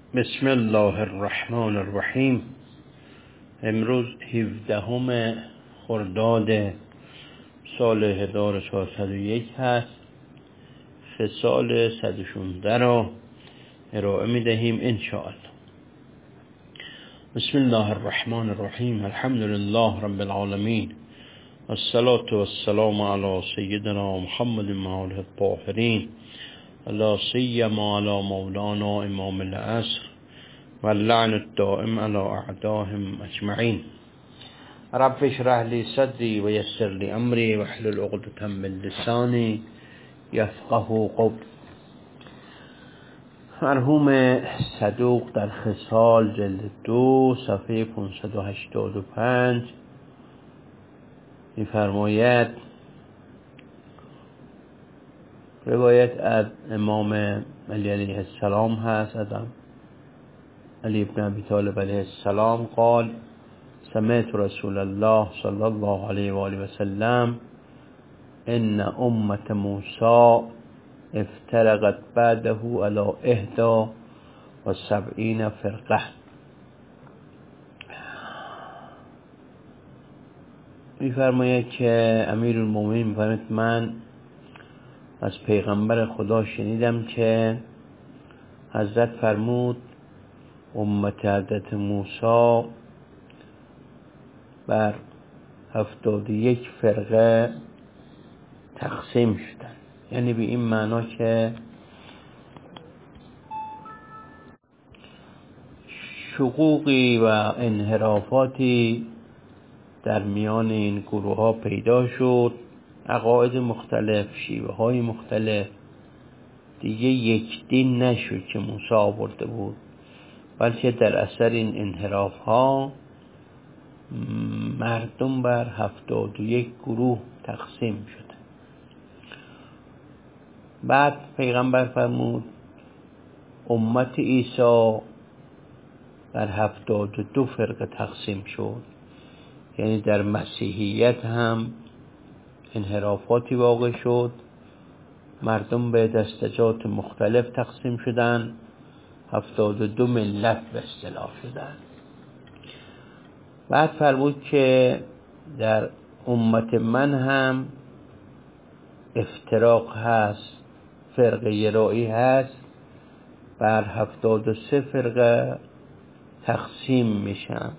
بسم الله الرحمن الرحیم. امروز 17 خرداد سال 1401 هست. فصال 116 را ارائه می دهیم انشاءالله. بسم الله الرحمن الرحیم. الحمد لله رب العالمین، والصلاة والسلام علی سیدنا محمد وآله الطاهرین، لا سیما علی مولانا امام العصر واللعن الدائم علی اعدائهم اجمعین. رب اشرح لی صدری و یسر لی امری واحلل عقدة من لسانی یفقهوا قولی. مرحوم صدوق در خصال جلد 2 صفحه 585 می‌فرماید: روایت از امام علی علیه السلام هست، از علی ابن ابی طالب علیه السلام قال: سمعت رسول الله صلی الله علیه و آله و سلم ان امة موسی افترقت بعده على 71 فرقه. می‌فرماید که امیرالمومنین می‌فرماید من از پیغمبر خدا شنیدم که حضرت فرمود امت حضرت موسی بر 71 فرقه تقسیم شدن. یعنی به این معنا که شقوقی و انحرافاتی در میان این گروه ها پیدا شد، عقاید مختلف، شیوه های مختلف. دیگه یک دین نشد که موسی آورده بود، بلکه در اثر این انحراف ها مردم بر 71 گروه تقسیم شد. بعد پیغمبر فرمود امت عیسی بر 72 فرقه تقسیم شد. یعنی در مسیحیت هم انحرافاتی واقع شد، مردم به دستجات مختلف تقسیم شدن، 72 ملت به اصطلاح شدن. بعد فرمود که در امت من هم افتراق هست، فرقه گرایی هست، بر 73 فرقه تقسیم میشن.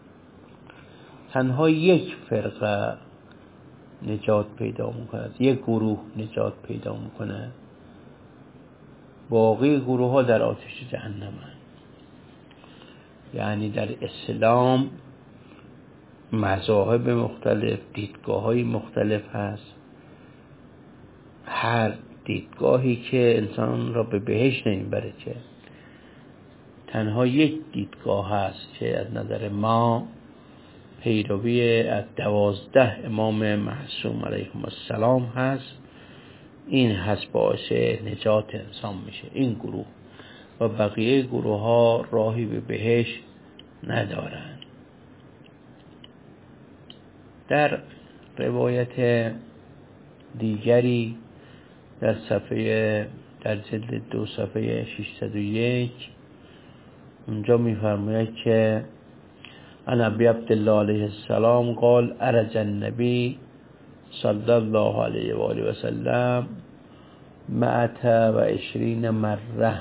تنها یک فرقه نجات پیدا میکنه، یک گروه نجات پیدا میکنه، باقی گروه ها در آتش جهنم هست. یعنی در اسلام مذاهب مختلف، دیدگاه های مختلف هست. هر دیدگاهی که انسان را به بهشت نمیبره، که تنها یک دیدگاه هست که از نظر ما پیروی از 12 امام معصوم علیهم السلام هست. این هست باعث نجات انسان میشه، این گروه، و بقیه گروه ها راهی به بهشت ندارن. در روایت دیگری در جلد 2 صفحه 601 اونجا میفرماید که عن ابی عبدالله علیه السلام قال عرج النبی صلی الله علیه و آله و سلم 120 مره.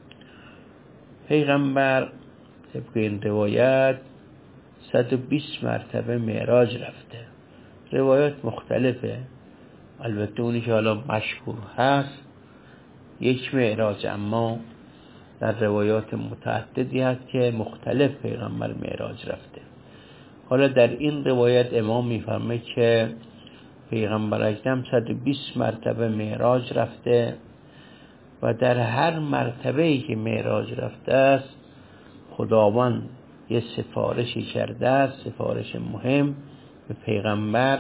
پیغمبر طبق این روایت 120 مرتبه معراج رفته. روایات مختلفه، البته اونی که حالا مشهور هست یک معراج، اما در روایات متعددی هست که مختلف پیغمبر معراج رفته. حالا در این روایت امام میفرمه که پیغمبر اکرم 120 مرتبه معراج رفته و در هر مرتبه‌ای که معراج رفته است خداوند یه سفارشی کرده است، سفارش مهم به پیغمبر،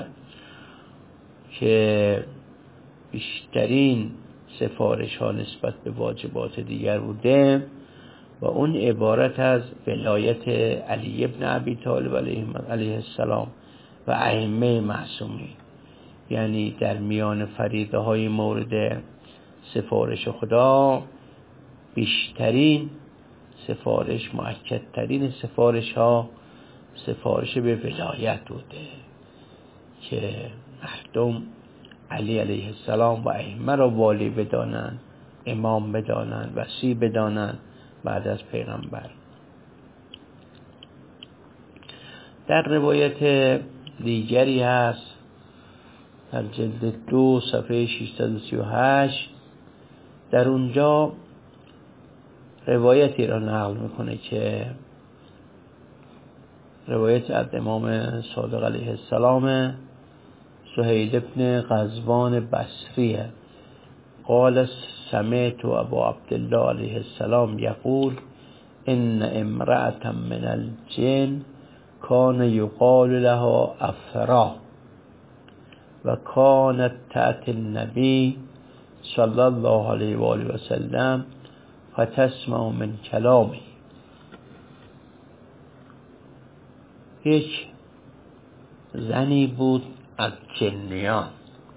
که بیشترین سفارش ها نسبت به واجبات دیگر بوده و اون عبارت از ولایت علی ابن ابی طالب علیه السلام و ائمه معصومین. یعنی در میان فریضه های مورد سفارش خدا بیشترین سفارش مؤکدترین سفارش ها سفارش به ولایت بوده که مردم علی علیه السلام و ائمه را والی بدانند، امام بدانند، وصی بدانند بعد از پیغمبر. در روایت دیگری هست در جلد 2 صفحه 638 در اونجا روایتی را نقل میکنه که روایت از امام صادق علیه السلام سهیل ابن غزوان بصری قال سمعت ابا عبدالله علیه السلام یقول ان امرأة من الجن کان یقال لها افرا و کانت تأتی النبی صلی الله علیه و آله و سلم فتسمع من کلامی. یک زنی بود از جنیان.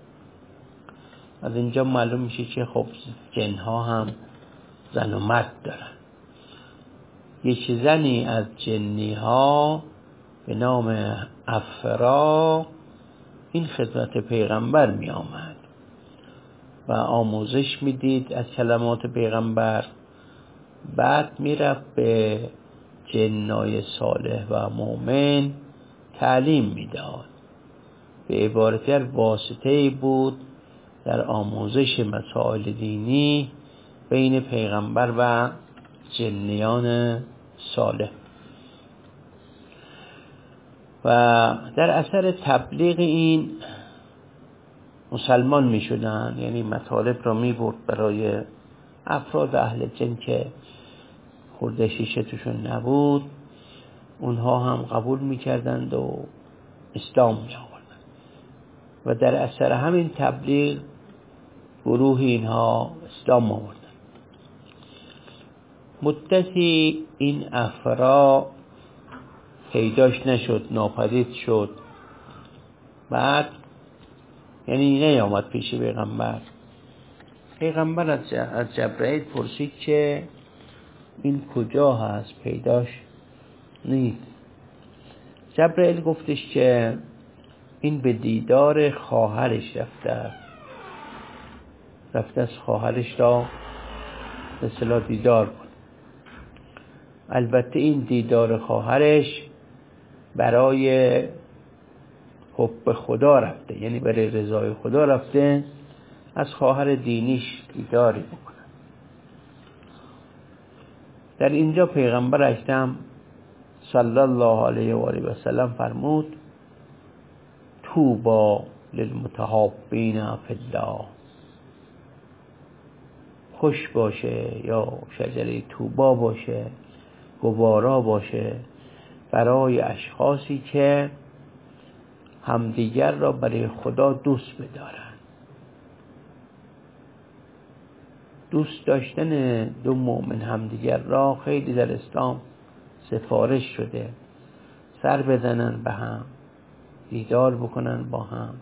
از اینجا معلوم میشه که خب جنها هم زن و مرد دارن. یک زنی از جنی ها به نام افرا این خدمت پیغمبر می آمد و آموزش می دید از کلمات پیغمبر، بعد می رفت به جنای صالح و مؤمن تعلیم می داد. به عبارتی واسطه‌ای بود در آموزش مسائل دینی بین پیغمبر و جنیان صالح. و در اثر تبلیغ این مسلمان می شدن، یعنی مطالب را می برد برای افراد اهل جن که خورده شیشه توشون نبود، اونها هم قبول می کردند و اسلام می آوردند و در اثر همین تبلیغ گروه اینها اسلام آوردند. مدتی این افرا پیداش نشد، ناپدید شد. بعد یعنی نیامد پیش پیغمبر. پیغمبر از جبرائیل پرسید که این کجا هست، پیداش نیست. جبرائیل گفتش که این به دیدار خواهرش رفته از خواهرش را به اصطلاح دیدار کن. البته این دیدار خواهرش برای حب خدا رفته، یعنی برای رضای خدا رفته، از خواهر دینیش دیداری بکنه. در اینجا پیغمبر اکرم صلی الله علیه و آله و سلم فرمود طوبی للمتحابین فی الله، خوش باشه یا شجره طوبا باشه، گوارا باشه برای اشخاصی که همدیگر را برای خدا دوست بدارن. دوست داشتن دو مؤمن همدیگر را خیلی در اسلام سفارش شده، سر بزنن به هم، دیدار بکنن با هم.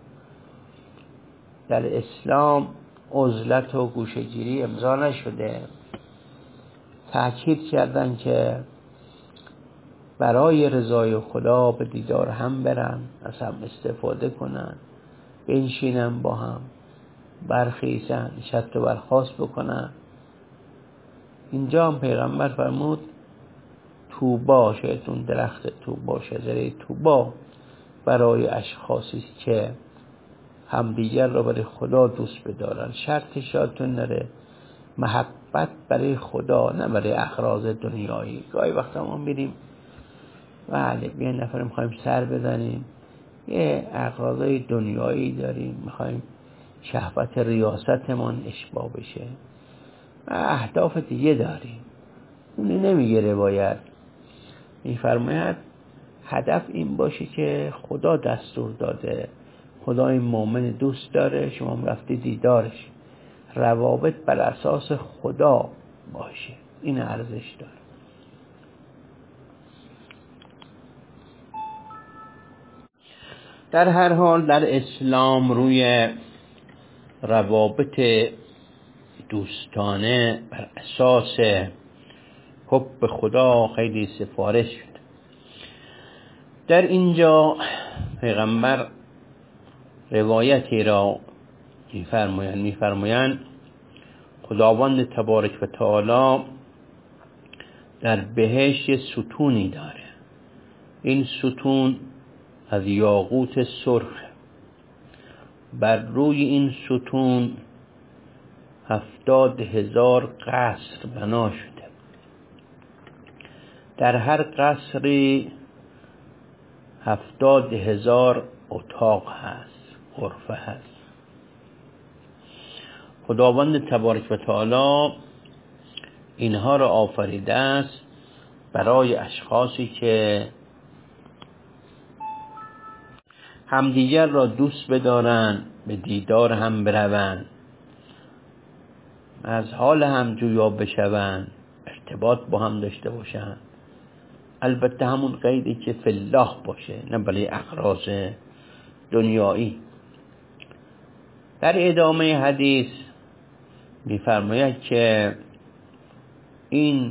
در اسلام عزلت و گوشه‌گیری امضا نشده. تأکید کردن که برای رضای خدا به دیدار هم برن، از هم استفاده کنن، بنشینن با هم، برخیزن، نشست و برخاست بکنن. اینجا هم پیغمبر فرمود طوبا، شاید درخت طوبا، شجره طوبا برای اشخاصی که همدیگر را برای خدا دوست بدارن. شرطش یادتون نره محبت برای خدا، نه برای اغراض دنیایی. گاهی وقتا ما میریم بله یه نفر میخوایم سر بزنیم، یه اغراضای دنیایی داریم، میخوایم شهوت ریاستمون اشباع بشه و اهداف دیگه داریم. اونی نمیگه روایت، میفرماید هدف این باشه که خدا دستور داده، خدا این مؤمن دوست داره، شما رفتی دیدارش، روابط بر اساس خدا باشه، این ارزش داره. در هر حال در اسلام روی روابط دوستانه بر اساس حب خدا خیلی سفارش شد. در اینجا پیغمبر روایتی را میفرمایند خداوند تبارک و تعالی در بهشت ستونی داره. این ستون از یاقوت سرخ. بر روی این ستون 70,000 قصر بنا شده. در هر قصری 70,000 اتاق هست، غرفه هست. خداوند تبارک و تعالی اینها را آفریده است برای اشخاصی که همدیگر را دوست بدارن، به دیدار هم بروند، از حال هم جویا بشوند، ارتباط با هم داشته باشند. البته همون قیدی که فی الله باشه، نه برای اغراض دنیایی. در ادامه حدیث می‌فرماید که این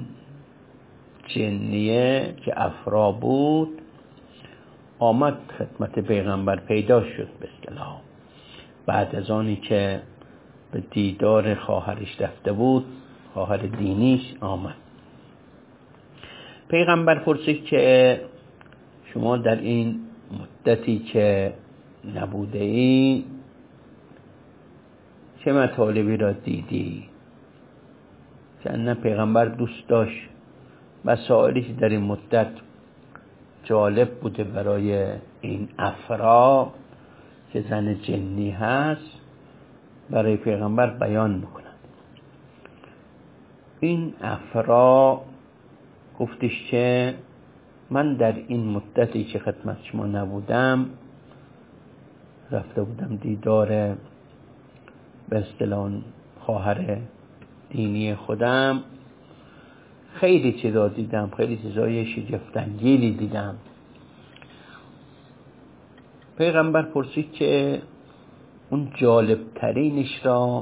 جنیه که افرا بود آمد خدمت پیغمبر، پیدا شد به اصطلاح بعد از آنی که به دیدار خواهرش رفته بود، خواهر دینیش آمد. پیغمبر پرسید که شما در این مدتی که نبوده ای چه مطالبی را دیدی؟ چون پیغمبر دوست داشت مسائلی که در این مدت جالب بوده برای این افرا که زن جنی هست برای پیغمبر بیان میکنند. این افرا گفتش که من در این مدتی که خدمت شما نبودم رفته بودم دیدار به اصطلاح خواهر دینی خودم، خیلی چیزا دیدم، خیلی چیزای شگفت‌انگیزی دیدم. پیغمبر پرسید که اون جالب ترینش را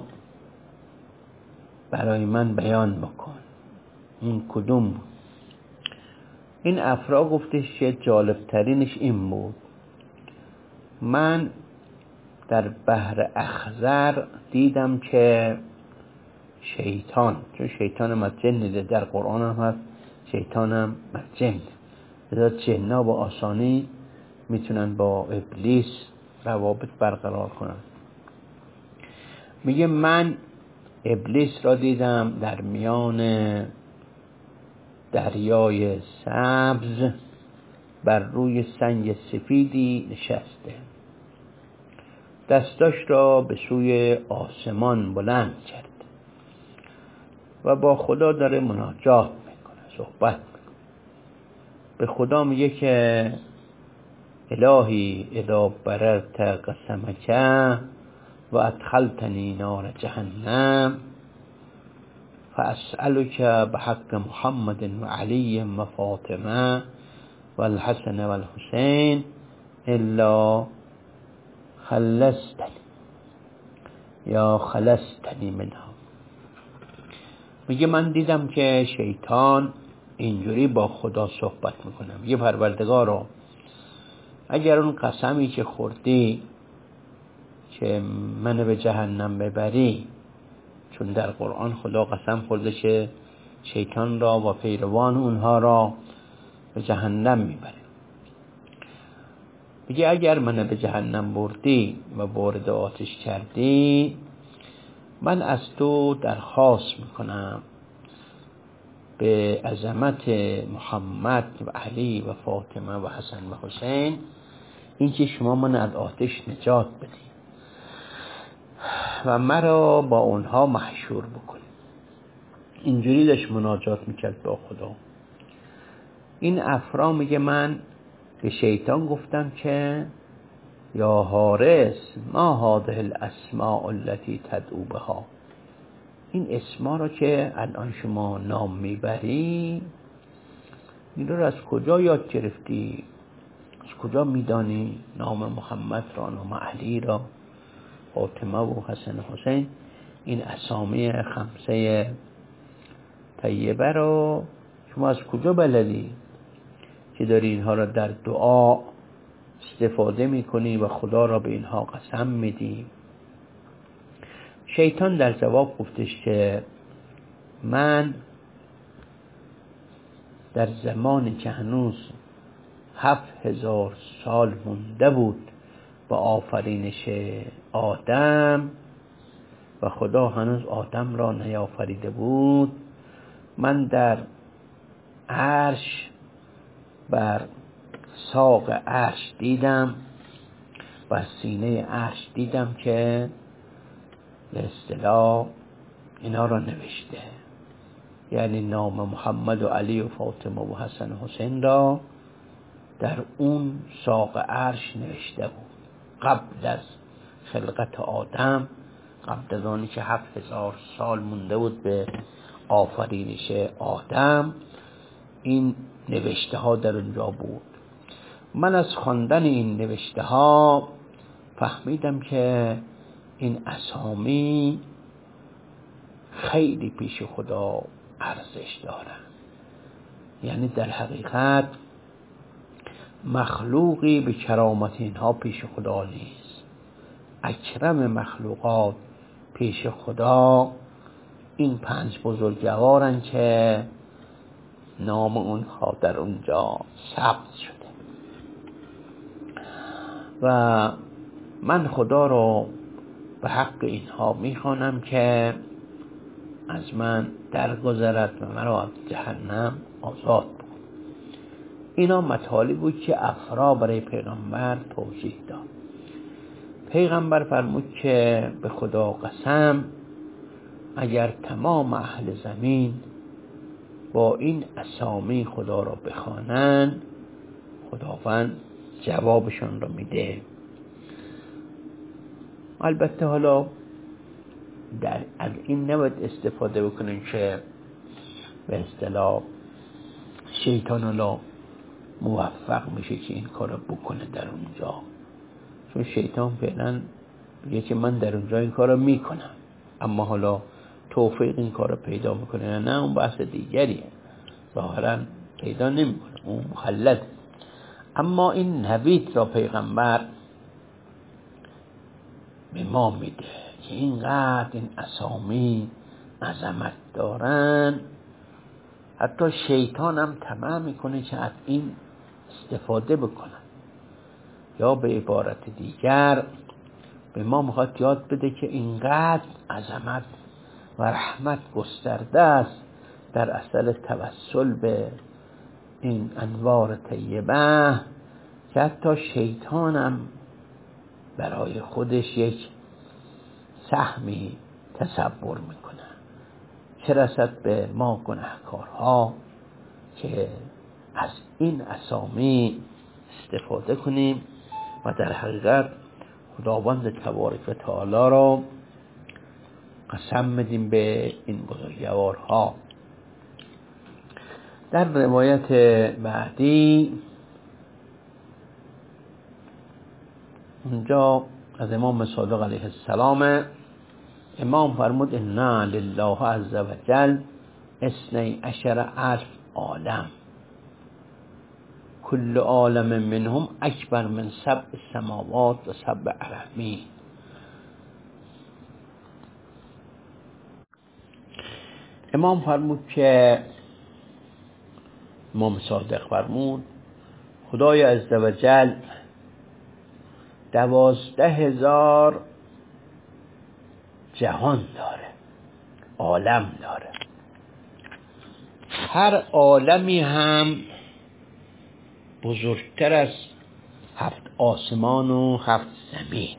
برای من بیان بکن، اون کدوم بود؟ این افرا گفتش که جالب ترینش این بود: من در بحر اخضر دیدم که شیطان، چون شیطان مجنه در قرآن هم هست، شیطان هم مجنه، لذا جنها با آسانی میتونن با ابلیس روابط برقرار کنن. میگه من ابلیس را دیدم در میان دریای سبز بر روی سنگ سفیدی نشسته، دستاش را به سوی آسمان بلند کرد و با خدا داره مناجات میکنه، صحبت میکنه. به خدا میگه که الهی اذا بررت قسمک و ادخلتنی نار جهنم فاسألك بحق محمد و علی و فاطمه و الحسن و الحسین الا خلصتنی یا خلصتنی منها. میگه من دیدم که شیطان اینجوری با خدا صحبت میکنه. میگه پروردگارا اگر اون قسمی که خوردی که منو به جهنم ببری، چون در قرآن خدا قسم خورده که شیطان را و پیروان اونها را به جهنم میبره، میگه اگر منو به جهنم بردی و وارد آتش کردی، من از تو درخواست میکنم به عظمت محمد و علی و فاطمه و حسن و حسین این که شما من از آتش نجات بدی و مرا با اونها محشور بکنی. اینجوری داشت مناجات میکرد با خدا. این افرا میگه من به شیطان گفتم که یا حارس ما هذه الاسماء التي تدعو بها، این اسما را که الان شما نام میبری این رو از کجا یاد گرفتی؟ از کجا میدانی نام محمد را، نام علی را، فاطمه و حسن و حسین؟ این اسامی خمسه طیبه رو شما از کجا بلدی که داری اینها را در دعا استفاده میکنی و خدا را به اینها قسم میدی؟ شیطان در جواب گفتش که من در زمانی که هنوز 7000 سال مونده بود با آفرینش آدم و خدا هنوز آدم را نیافریده بود، من در عرش بر ساق عرش دیدم، بر سینه عرش دیدم که به اصطلاح اینا را نوشته، یعنی نام محمد و علی و فاطمه و حسن و حسین را در اون ساق عرش نوشته بود. قبل از خلقت آدم، قبل از آنی که 7000 سال مونده بود به آفرینش آدم، این نوشته ها در اونجا بود. من از خواندن این نوشته ها فهمیدم که این اسامی خیلی پیش خدا ارزش دارن، یعنی در حقیقت مخلوقی به کرامت اینها پیش خدا نیست. اکرم مخلوقات پیش خدا این 5 بزرگوارن که نام اونها در اونجا ثبت شده. و من خدا رو به حق اینها میخوانم که از من درگذرد و مرا از جهنم آزاد بود. اینا مطالبی بود که افرا برای پیغمبر توضیح داد. پیغمبر فرمود که به خدا قسم اگر تمام اهل زمین با این اسامی خدا را بخوانند، خداوند جوابشون را میده. البته حالا از این نباید استفاده بکنین که به اصطلاح شیطان حالا موفق میشه که این کار رو بکنه در اونجا، چون شیطان فعلا میگه که من در اونجا این کار رو میکنم، اما حالا توفیق این کار رو پیدا میکنه نه، اون بحث دیگریه، ظاهرا پیدا نمیکنه، اون مخلد. اما این نوید را پیغمبر به ما میده که اینقدر این اسامی عظمت دارن، حتی شیطان هم طمع میکنه که از این استفاده بکنن. یا به عبارت دیگر به ما میخواد یاد بده که اینقدر عظمت و رحمت گسترده است در اصل توسل به این انوار طیبه که حتی شیطان هم برای خودش یک سهمی تصور میکنه. چه رسد به ما گناهکارها که از این اسامی استفاده کنیم و در حقیقت خداوند تبارک و تعالی را قسم بدیم به این بزرگوارها. در روایت بعدی اونجا از امام صادق علیه السلام، امام فرمود انا لله عز و جل 12,000 عالم کل عالم منهم اکبر من 7 سماوات و 7 اراضین. امام فرمود که امام صادق فرمود خدای عز و جل 12,000 جهان داره، عالم داره. هر عالمی هم بزرگتر از 7 آسمان و 7 زمین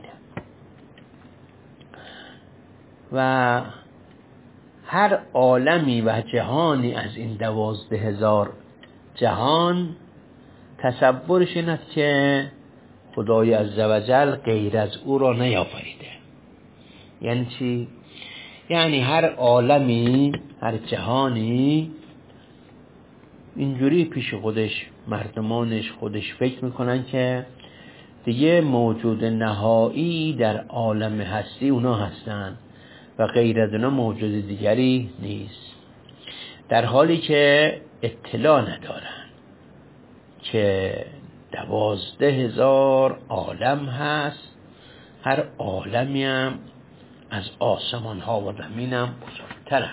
و هر عالمی و جهانی از این 12,000 جهان تصورش این است که خدای عزوجل غیر از او را نیافریده. یعنی چی؟ یعنی هر عالمی، هر جهانی اینجوری پیش خودش، مردمانش خودش فکر میکنن که دیگه موجود نهایی در عالم هستی اونا هستن و غیر از اونا موجود دیگری نیست، در حالی که اطلاع ندارن که 12,000 عالم هست، هر عالمی هم از آسمان ها و زمین هم بزرگترن.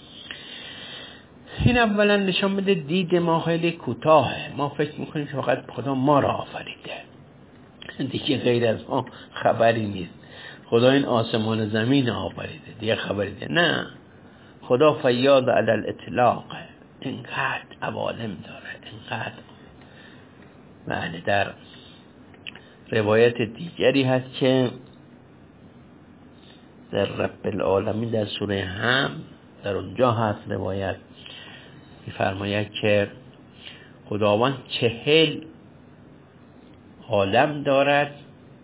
این اولا نشان بده دید ما خیلی کوتاهه. ما فکر میکنیم که فقط خدا ما را آفریده، دیگه غیر از ما خبری نیست. خدا این آسمان زمین آفریده، دیگه خبری ده. نه، خدا فیاض علی الاطلاق، اینقدر عوالم داره، اینقدر. معنی در روایت دیگری هست که در رب العالمین در سوره هم در اونجا هست روایت می‌فرماید که خداوند 40 عالم دارد،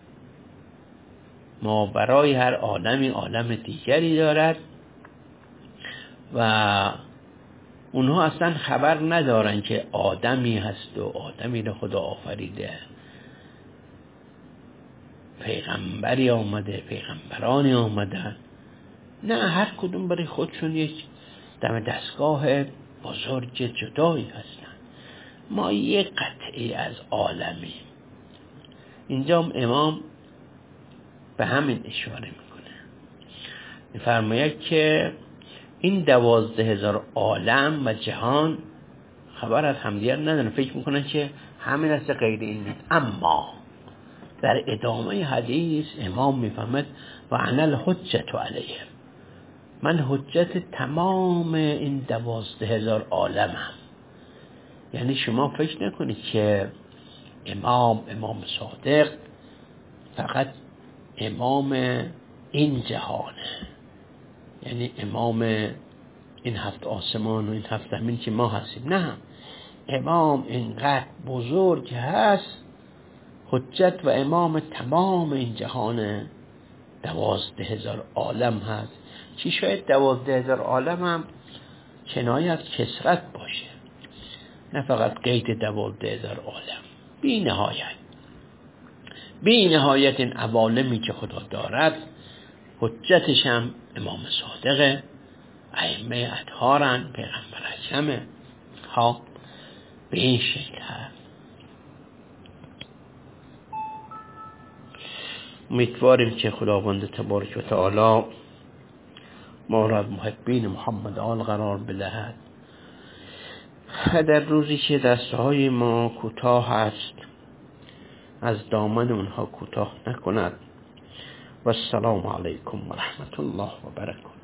ما برای هر عالمی عالم دیگری دارد و اونها اصلا خبر ندارن که آدمی هست و آدمی رو خدا آفریده، پیغمبری آمده، پیغمبرانی آمدن. نه، هر کدوم برای خودشون یک دم دستگاه بزرگ جدایی هستن. ما یک قطعی از عالمی. اینجا امام به همین اشاره میکنه، میفرماید که این 12,000 عالم و جهان خبر از همدیگر ندارن، فکر میکنن که همین است، غیر این نیست. اما در ادامه حدیث امام میفهمد و انا الحجة علیهم، من حجت تمام این 12,000 عالمم. یعنی شما فکر نکنید که امام صادق فقط امام این جهانه، یعنی امام این 7 آسمان و این 7 زمین که ما هستیم. نه، امام اینقدر بزرگ هست، حجت و امام تمام این جهان 12,000 عالم هست. چی شاید 12,000 عالم هم کنایه از کثرت باشه، نه فقط قید 12,000 عالم. بی نهایت این عوالمی که خدا دارد، حجتش هم امام صادقه، ائمه اطهارن، پیغمبر اکرمه. ها به این شکل هست. امیدواریم که خداوند تبارک و تعالی ما را محبین محمد آل قرار بدهد و در روزی که دستهای ما کوتاه است از دامن اونها کوتاه نکند. و السلام علیکم و رحمت الله و برکاته.